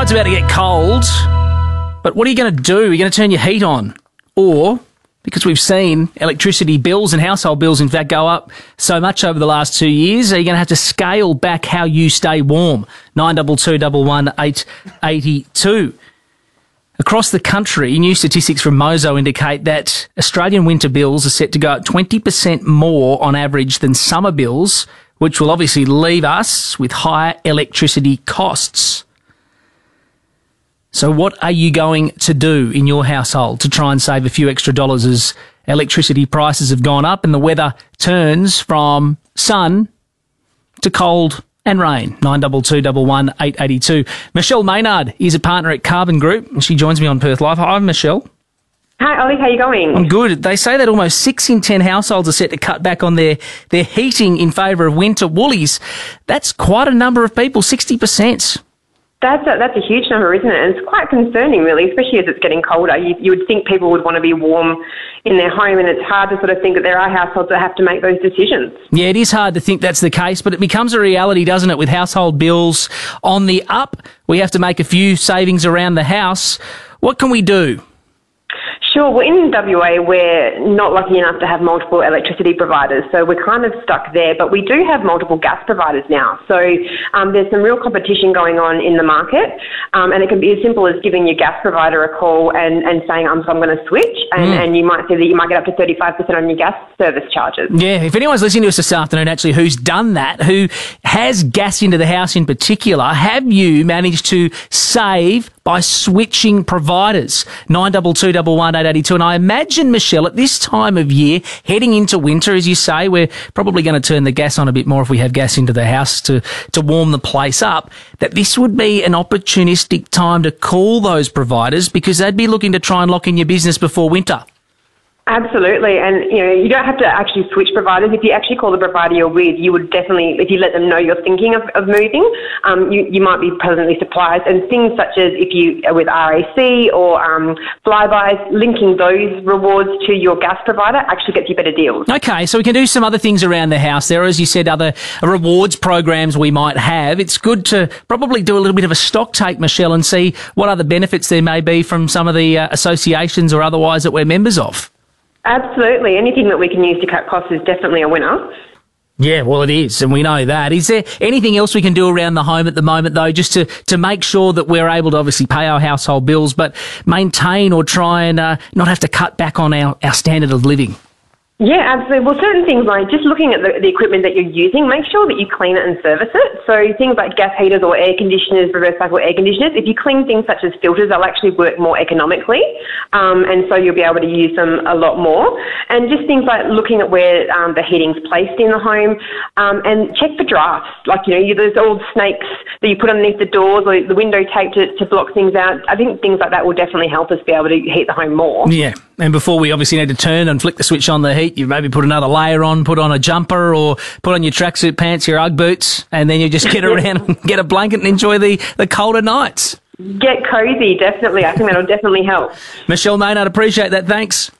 it's about to get cold, but what are you going to do? Are you going to turn your heat on? Or, because we've seen electricity bills and household bills, in fact, go up so much over the last 2 years, are you going to have to scale back how you stay warm? 9221 882. Across the country, new statistics from Mozo indicate that Australian winter bills are set to go up 20% more on average than summer bills, which will obviously leave us with higher electricity costs. So what are you going to do in your household to try and save a few extra dollars as electricity prices have gone up and the weather turns from sun to cold and rain? 9221 882. Michelle Maynard is a partner at Carbon Group, and she joins me on Perth Live. Hi, Michelle. Hi, Ollie. How are you going? I'm good. They say that almost 6 in 10 households are set to cut back on their heating in favour of winter woolies. That's quite a number of people, 60%. That's a huge number, isn't it? And it's quite concerning, really, especially as it's getting colder. You would think people would want to be warm in their home, and it's hard to sort of think that there are households that have to make those decisions. Yeah, it is hard to think that's the case, but it becomes a reality, doesn't it, with household bills on the up. We have to make a few savings around the house. What can we do? Sure. Well, in WA, we're not lucky enough to have multiple electricity providers, so we're kind of stuck there. But we do have multiple gas providers now. So there's some real competition going on in the market, and it can be as simple as giving your gas provider a call and saying, I'm going to switch, and you might see that you might get up to 35% on your gas service charges. Yeah, if anyone's listening to us this afternoon, actually, who's done that, who has gas into the house in particular, have you managed to save by switching providers? 9221 882. And I imagine, Michelle, at this time of year, heading into winter, as you say, we're probably going to turn the gas on a bit more if we have gas into the house to warm the place up, that this would be an opportunistic time to call those providers because they'd be looking to try and lock in your business before winter. Absolutely, and you don't have to actually switch providers. If you actually call the provider you're with, you would definitely, if you let them know you're thinking of moving, you might be pleasantly surprised. And things such as if you are with RAC or Flybys, linking those rewards to your gas provider actually gets you better deals. Okay, so we can do some other things around the house. There are, as you said, other rewards programs we might have. It's good to probably do a little bit of a stock take, Michelle, and see what other benefits there may be from some of the associations or otherwise that we're members of. Absolutely. Anything that we can use to cut costs is definitely a winner. Yeah, well, it is, and we know that. Is there anything else we can do around the home at the moment, though, just to make sure that we're able to obviously pay our household bills, but maintain or try and not have to cut back on our standard of living? Yeah, absolutely. Well, certain things like just looking at the equipment that you're using, make sure that you clean it and service it. So things like gas heaters or air conditioners, reverse cycle air conditioners, if you clean things such as filters, they'll actually work more economically. And so you'll be able to use them a lot more. And just things like looking at where the heating's placed in the home, and check for drafts. Like, those old snakes that you put underneath the doors or the window tape to block things out. I think things like that will definitely help us be able to heat the home more. Yeah. And before we obviously need to turn and flick the switch on the heat, you maybe put another layer on, put on a jumper or put on your tracksuit pants, your Ugg boots, and then you just get around and get a blanket and enjoy the colder nights. Get cosy, definitely. I think that'll definitely help. Michelle Maynard, appreciate that. Thanks.